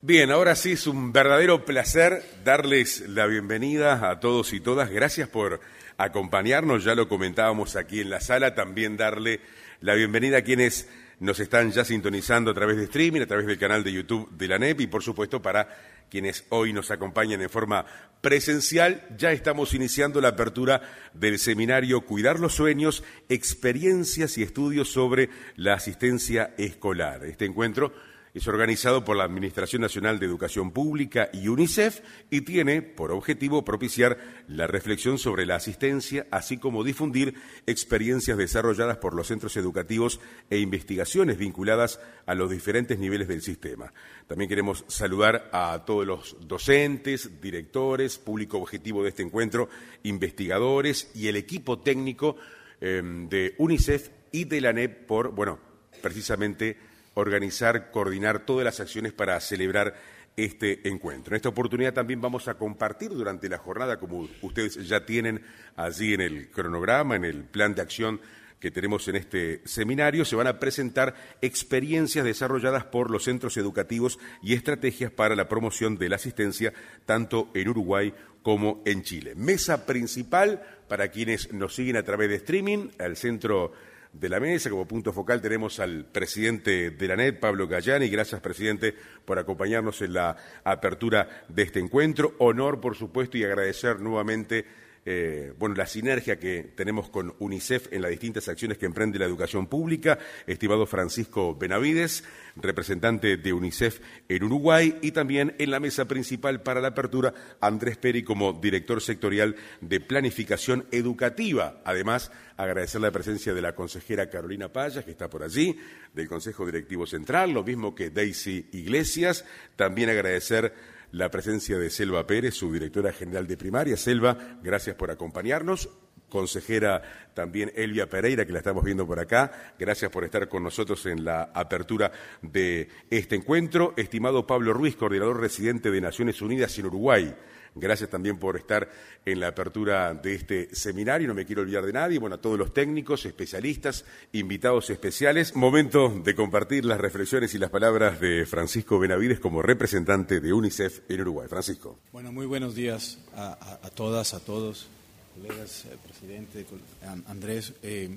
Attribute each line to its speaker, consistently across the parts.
Speaker 1: Bien, ahora sí es un verdadero placer darles la bienvenida a todos y todas. Gracias por acompañarnos, ya lo comentábamos aquí en la sala. También darle la bienvenida a quienes nos están ya sintonizando a través de streaming, a través del canal de YouTube de la ANEP y, por supuesto, para quienes hoy nos acompañan en forma presencial. Ya estamos iniciando la apertura del seminario Cuidar los Sueños, experiencias y estudios sobre la asistencia escolar. Este encuentro es organizado por la Administración Nacional de Educación Pública y UNICEF y tiene por objetivo propiciar la reflexión sobre la asistencia, así como difundir experiencias desarrolladas por los centros educativos e investigaciones vinculadas a los diferentes niveles del sistema. También queremos saludar a todos los docentes, directores, público objetivo de este encuentro, investigadores y el equipo técnico de UNICEF y de la ANEP por, precisamente organizar, coordinar todas las acciones para celebrar este encuentro. En esta oportunidad también vamos a compartir durante la jornada, como ustedes ya tienen allí en el cronograma, en el plan de acción que tenemos en este seminario, se van a presentar experiencias desarrolladas por los centros educativos y estrategias para la promoción de la asistencia tanto en Uruguay como en Chile. Mesa principal para quienes nos siguen a través de streaming, al centro de la mesa. Como punto focal tenemos al presidente de la ANEP, Pablo Gallani. Gracias, presidente, por acompañarnos en la apertura de este encuentro. Honor, por supuesto, y agradecer nuevamente la sinergia que tenemos con UNICEF en las distintas acciones que emprende la educación pública. Estimado Francisco Benavides, representante de UNICEF en Uruguay, y también en la mesa principal para la apertura, Andrés Peri como director sectorial de planificación educativa. Además, agradecer la presencia de la consejera Carolina Payas, que está por allí, del Consejo Directivo Central, lo mismo que Daisy Iglesias. También agradecer la presencia de Selva Pérez, su directora general de primaria. Selva, gracias por acompañarnos. Consejera también Elvia Pereira, que la estamos viendo por acá. Gracias por estar con nosotros en la apertura de este encuentro. Estimado Pablo Ruiz, coordinador residente de Naciones Unidas en Uruguay. Gracias también por estar en la apertura de este seminario. No me quiero olvidar de nadie. A todos los técnicos, especialistas, invitados especiales. Momento de compartir las reflexiones y las palabras de Francisco Benavides como representante de UNICEF en Uruguay. Francisco.
Speaker 2: Muy buenos días a todas, a todos, colegas, presidente, Andrés.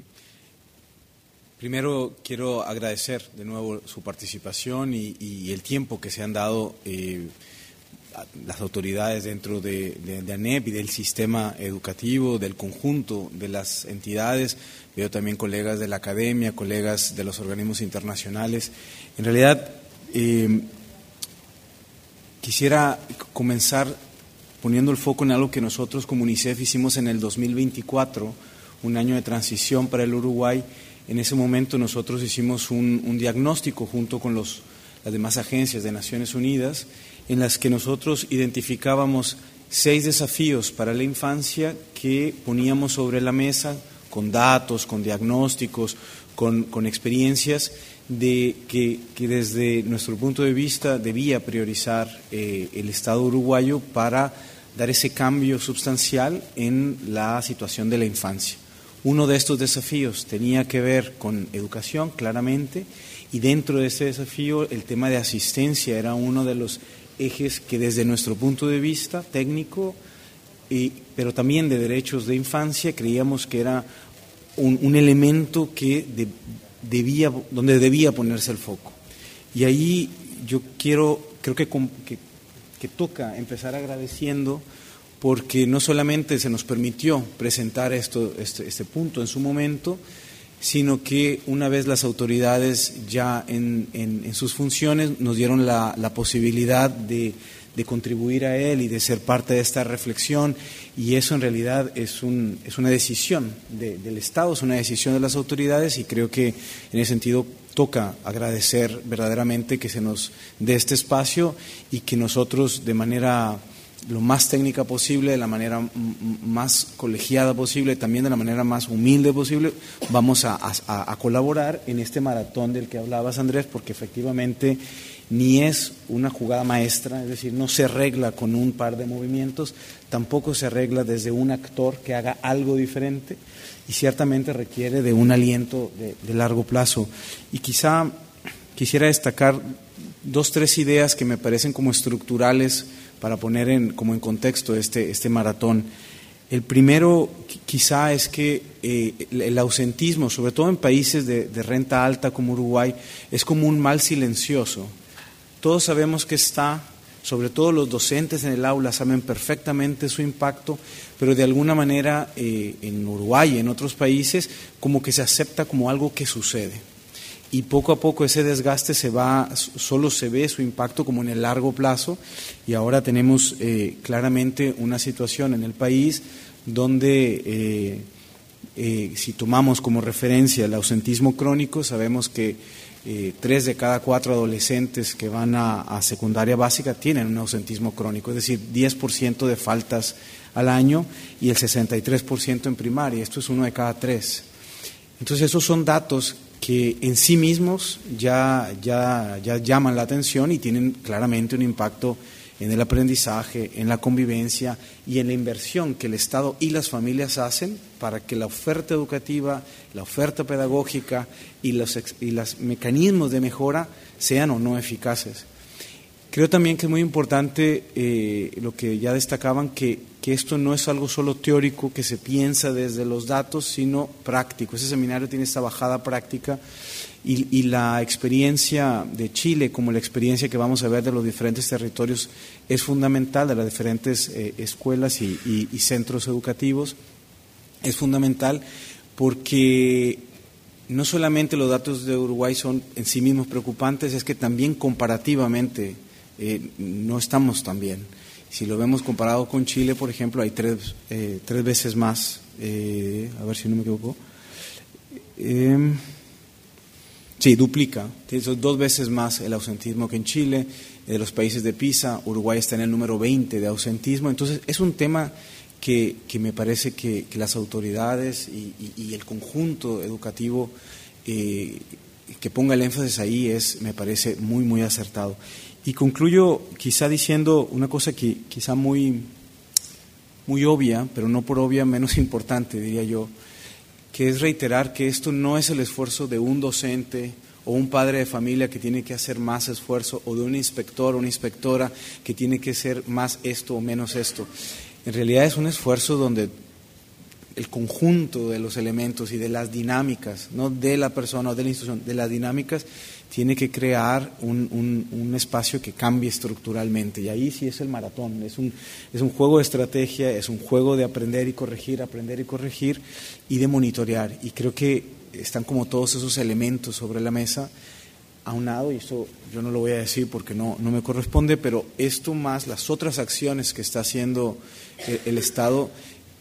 Speaker 2: Primero quiero agradecer de nuevo su participación y el tiempo que se han dado las autoridades dentro de ANEP y del sistema educativo, del conjunto de las entidades. Veo también colegas de la academia, colegas de los organismos internacionales. En realidad, quisiera comenzar poniendo el foco en algo que nosotros como UNICEF hicimos en el 2024, un año de transición para el Uruguay. En ese momento nosotros hicimos un diagnóstico junto con las demás agencias de Naciones Unidas, en las que nosotros identificábamos 6 desafíos para la infancia que poníamos sobre la mesa con datos, con diagnósticos, con experiencias de que desde nuestro punto de vista debía priorizar el Estado uruguayo para dar ese cambio sustancial en la situación de la infancia. Uno de estos desafíos tenía que ver con educación, claramente, y dentro de ese desafío el tema de asistencia era uno de los ejes que desde nuestro punto de vista técnico, pero también de derechos de infancia, creíamos que era un elemento que donde debía ponerse el foco. Y ahí yo creo que toca empezar agradeciendo, porque no solamente se nos permitió presentar este punto en su momento, sino que una vez las autoridades ya en sus funciones nos dieron la posibilidad de contribuir a él y de ser parte de esta reflexión, y eso en realidad es una decisión del Estado, es una decisión de las autoridades, y creo que en ese sentido toca agradecer verdaderamente que se nos dé este espacio y que nosotros de manera lo más técnica posible, de la manera más colegiada posible, también de la manera más humilde posible, vamos a colaborar en este maratón del que hablabas, Andrés, porque efectivamente ni es una jugada maestra, es decir, no se arregla con un par de movimientos, tampoco se arregla desde un actor que haga algo diferente, y ciertamente requiere de un aliento de largo plazo. Y quizá quisiera destacar tres ideas que me parecen como estructurales para poner como en contexto este maratón. El primero quizá es que el ausentismo, sobre todo en países de renta alta como Uruguay, es como un mal silencioso. Todos sabemos que está, sobre todo los docentes en el aula saben perfectamente su impacto, pero de alguna manera en Uruguay y en otros países como que se acepta como algo que sucede. Y poco a poco ese desgaste solo se ve su impacto como en el largo plazo, y ahora tenemos claramente una situación en el país donde si tomamos como referencia el ausentismo crónico, sabemos que 3 de cada 4 adolescentes que van a secundaria básica tienen un ausentismo crónico, es decir, 10% de faltas al año y el 63% en primaria. Esto es 1 de cada 3. Entonces esos son datos que en sí mismos ya llaman la atención y tienen claramente un impacto en el aprendizaje, en la convivencia y en la inversión que el Estado y las familias hacen para que la oferta educativa, la oferta pedagógica y los mecanismos de mejora sean o no eficaces. Creo también que es muy importante lo que ya destacaban, que esto no es algo solo teórico que se piensa desde los datos, sino práctico. Ese seminario tiene esta bajada práctica y la experiencia de Chile, como la experiencia que vamos a ver de los diferentes territorios, es fundamental, de las diferentes escuelas y centros educativos. Es fundamental porque no solamente los datos de Uruguay son en sí mismos preocupantes, es que también comparativamente no estamos tan bien. Si lo vemos comparado con Chile, por ejemplo, hay tres veces más, a ver si no me equivoco, sí, duplica, son 2 veces más el ausentismo que en Chile. De los países de PISA, Uruguay está en el número 20 de ausentismo. Entonces es un tema que me parece que las autoridades y el conjunto educativo que ponga el énfasis ahí me parece muy, muy acertado. Y concluyo quizá diciendo una cosa que quizá muy obvia, pero no por obvia menos importante, diría yo, que es reiterar que esto no es el esfuerzo de un docente o un padre de familia que tiene que hacer más esfuerzo, o de un inspector o una inspectora que tiene que hacer más esto o menos esto. En realidad es un esfuerzo donde el conjunto de los elementos y de las dinámicas, no de la persona o de la institución, de las dinámicas, tiene que crear un espacio que cambie estructuralmente. Y ahí sí es el maratón, es un juego de estrategia, es un juego de aprender y corregir y de monitorear. Y creo que están como todos esos elementos sobre la mesa, aunado, y eso yo no lo voy a decir porque no me corresponde, pero esto más las otras acciones que está haciendo el Estado,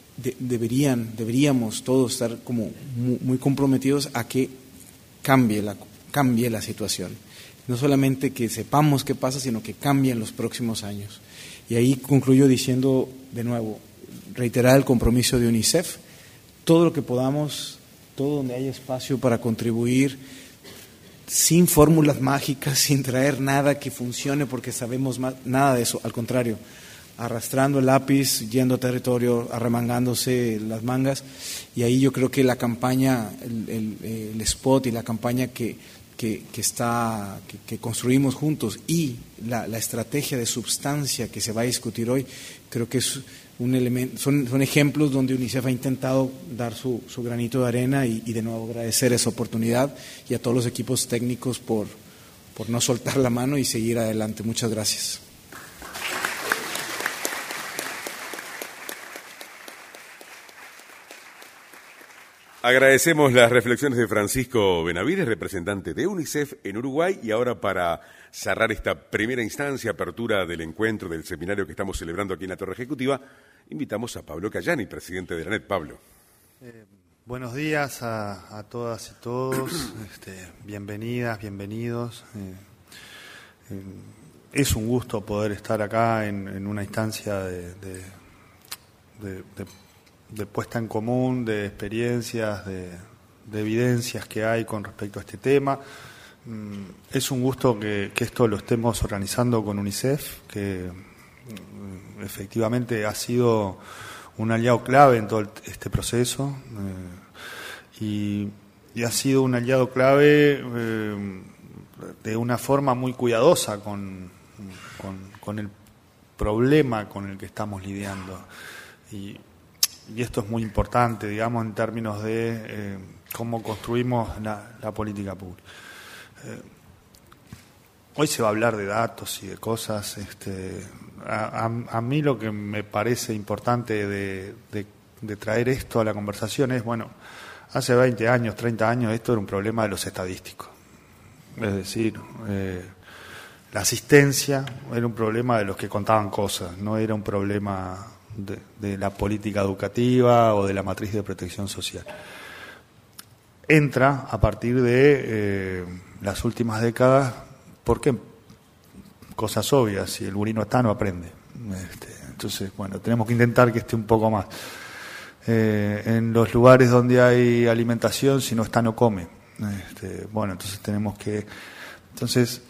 Speaker 2: deberíamos todos estar como muy comprometidos a que cambie la situación. No solamente que sepamos qué pasa, sino que cambie en los próximos años. Y ahí concluyo diciendo de nuevo, reiterar el compromiso de UNICEF, todo lo que podamos, todo donde haya espacio para contribuir, sin fórmulas mágicas, sin traer nada que funcione porque sabemos nada de eso, al contrario, arrastrando el lápiz, yendo a territorio, arremangándose las mangas. Y ahí yo creo que la campaña, el spot y la campaña que construimos juntos y la estrategia de substancia que se va a discutir hoy, creo que es un elemento, son ejemplos donde UNICEF ha intentado dar su granito de arena, y de nuevo agradecer esa oportunidad, y a todos los equipos técnicos por no soltar la mano y seguir adelante. Muchas gracias.
Speaker 1: Agradecemos las reflexiones de Francisco Benavides, representante de UNICEF en Uruguay, y ahora para cerrar esta primera instancia, apertura del encuentro, del seminario que estamos celebrando aquí en la Torre Ejecutiva, invitamos a Pablo Cayani, presidente de la ANET. Pablo.
Speaker 3: Buenos días a todas y todos, bienvenidas, bienvenidos. Es un gusto poder estar acá en una instancia de puesta en común, de experiencias, de evidencias que hay con respecto a este tema. Es un gusto que esto lo estemos organizando con UNICEF, que efectivamente ha sido un aliado clave en todo este proceso, y ha sido un aliado clave de una forma muy cuidadosa con el problema con el que estamos lidiando. Y esto es muy importante, digamos, en términos de cómo construimos la política pública. Hoy se va a hablar de datos y de cosas. A mí lo que me parece importante de traer esto a la conversación es, bueno, hace 20 años, 30 años, esto era un problema de los estadísticos. Es decir, la asistencia era un problema de los que contaban cosas, no era un problema de la política educativa o de la matriz de protección social. Entra a partir de las últimas décadas, porque cosas obvias, si el gurí no está, no aprende. Entonces, bueno, tenemos que intentar que esté un poco más. En los lugares donde hay alimentación, si no está, no come. Bueno, entonces tenemos que... Entonces,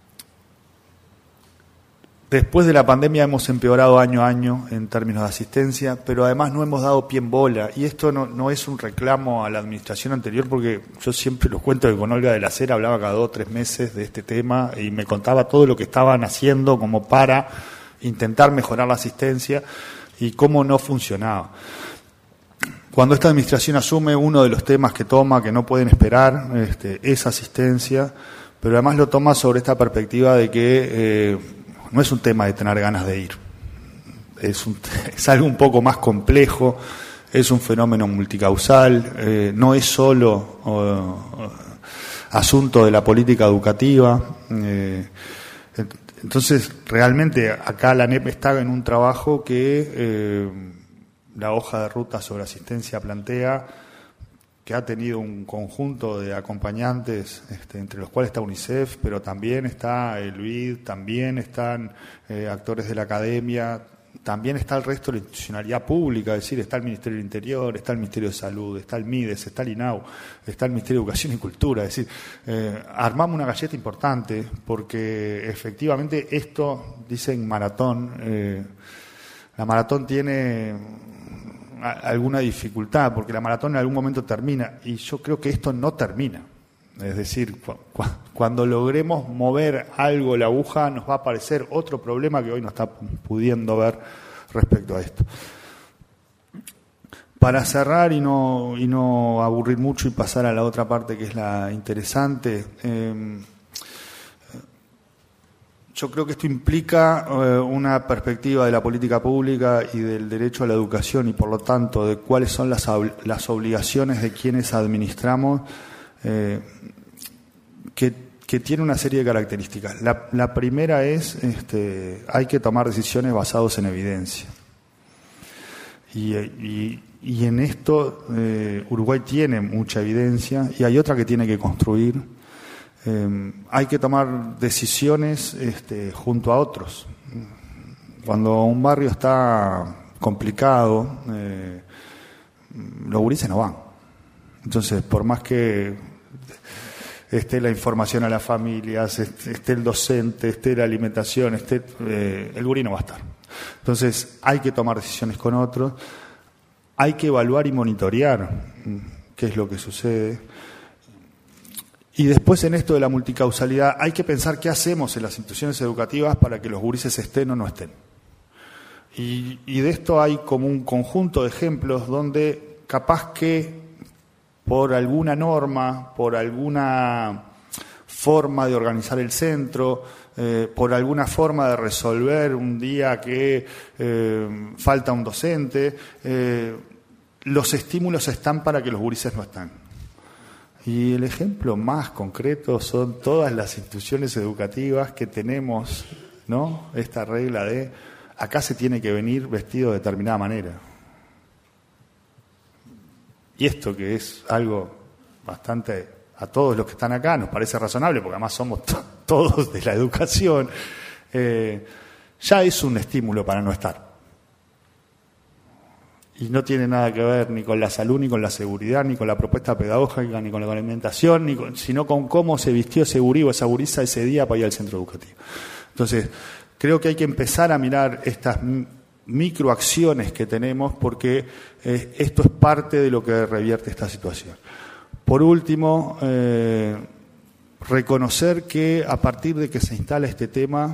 Speaker 3: después de la pandemia hemos empeorado año a año en términos de asistencia, pero además no hemos dado pie en bola. Y esto no es un reclamo a la administración anterior, porque yo siempre los cuento que con Olga de la Cera hablaba cada 2 o 3 meses de este tema y me contaba todo lo que estaban haciendo como para intentar mejorar la asistencia y cómo no funcionaba. Cuando esta administración asume, uno de los temas que toma, que no pueden esperar, es asistencia, pero además lo toma sobre esta perspectiva de que no es un tema de tener ganas de ir, es algo un poco más complejo, es un fenómeno multicausal, no es solo asunto de la política educativa. Entonces, realmente acá la ANEP está en un trabajo que la hoja de ruta sobre asistencia plantea, que ha tenido un conjunto de acompañantes, entre los cuales está UNICEF, pero también está el BID, también están actores de la academia, también está el resto de la institucionalidad pública, es decir, está el Ministerio del Interior, está el Ministerio de Salud, está el MIDES, está el INAU, está el Ministerio de Educación y Cultura, es decir, armamos una galleta importante porque efectivamente esto, dicen maratón, la maratón tiene alguna dificultad, porque la maratón en algún momento termina, y yo creo que esto no termina. Es decir, cuando logremos mover algo la aguja, nos va a aparecer otro problema que hoy no está pudiendo ver respecto a esto. Para cerrar y no aburrir mucho y pasar a la otra parte que es la interesante, yo creo que esto implica una perspectiva de la política pública y del derecho a la educación y, por lo tanto, de cuáles son las obligaciones de quienes administramos, que tiene una serie de características. La primera es, hay que tomar decisiones basadas en evidencia. Y en esto Uruguay tiene mucha evidencia y hay otra que tiene que construir. Hay que tomar decisiones junto a otros. Cuando un barrio está complicado, los gurises no van. Entonces, por más que esté la información a las familias, esté el docente, esté la alimentación, el gurí no va a estar. Entonces, hay que tomar decisiones con otros, hay que evaluar y monitorear qué es lo que sucede. Y después, en esto de la multicausalidad, hay que pensar qué hacemos en las instituciones educativas para que los gurises estén o no estén. Y de esto hay como un conjunto de ejemplos donde capaz que por alguna norma, por alguna forma de organizar el centro, por alguna forma de resolver un día que falta un docente, los estímulos están para que los gurises no están. Y el ejemplo más concreto son todas las instituciones educativas que tenemos, ¿no? Esta regla de acá se tiene que venir vestido de determinada manera. Y esto que es algo bastante, a todos los que están acá nos parece razonable, porque además somos todos de la educación, ya es un estímulo para no estar. Y no tiene nada que ver ni con la salud, ni con la seguridad, ni con la propuesta pedagógica, ni con la alimentación, sino con cómo se vistió ese gurí o esa gurisa ese día para ir al centro educativo. Entonces, creo que hay que empezar a mirar estas microacciones que tenemos, porque esto es parte de lo que revierte esta situación. Por último, reconocer que a partir de que se instala este tema,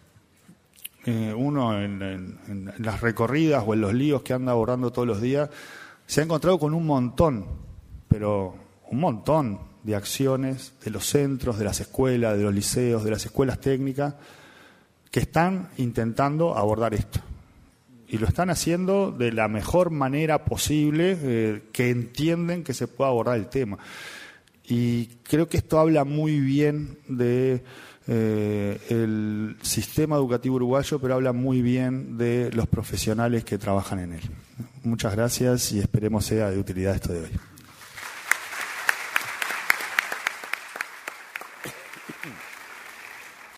Speaker 3: uno en las recorridas o en los líos que anda abordando todos los días, se ha encontrado con un montón, pero un montón de acciones de los centros, de las escuelas, de los liceos, de las escuelas técnicas, que están intentando abordar esto. Y lo están haciendo de la mejor manera posible, que entienden que se puede abordar el tema. Y creo que esto habla muy bien de el sistema educativo uruguayo, pero habla muy bien de los profesionales que trabajan en él. Muchas gracias y esperemos sea de utilidad esto de hoy.